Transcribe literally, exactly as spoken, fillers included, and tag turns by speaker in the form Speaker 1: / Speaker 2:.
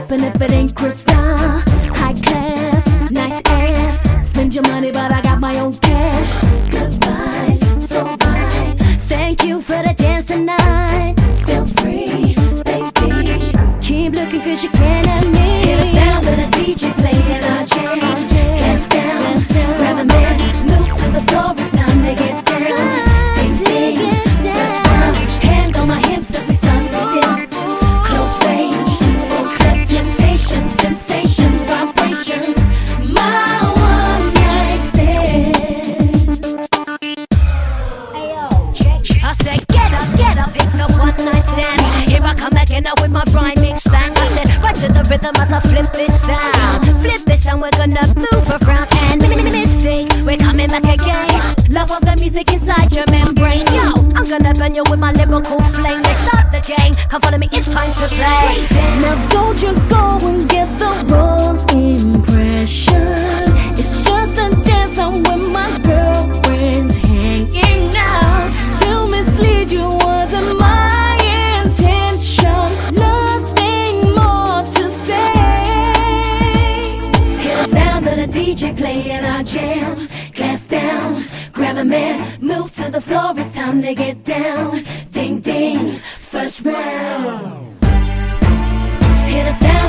Speaker 1: shopping if it ain't crystal. High class, nice ass. Spend your money, but I got my own cash. Good vibes, so vibes. Thank you for the dance tonight. Feel free, baby. Keep looking cause you can't have me. Hear the sound of the D J playing our jam. Hands down, grab a man, move to the floor, it's time to get down. Ding ding, first round, hand on my hips as we start to dim. Close range, full clip, temptations, sensations, vibrations. My one night stand.
Speaker 2: I said get up, get up, it's a one night stand. Here I come again now with my rhyming slang. I said right to the rhythm as I flip this sound. Flip this sound, we're gonna move around. And mistake, we're coming back again. Love of the music inside your membrane. Yo, I'm gonna burn you with my lyrical flame. Let's start the game, come follow me, it's time to play.
Speaker 1: Now don't you go and get the wrong impression. It's just a dance I'm with my girlfriends hanging out. To mislead you wasn't my intention. Nothing more to say. Hear the sound of the D J playing our jam. Glass down, grab a man, move to the floor, it's time to get down. Ding ding, first round. Hear the sound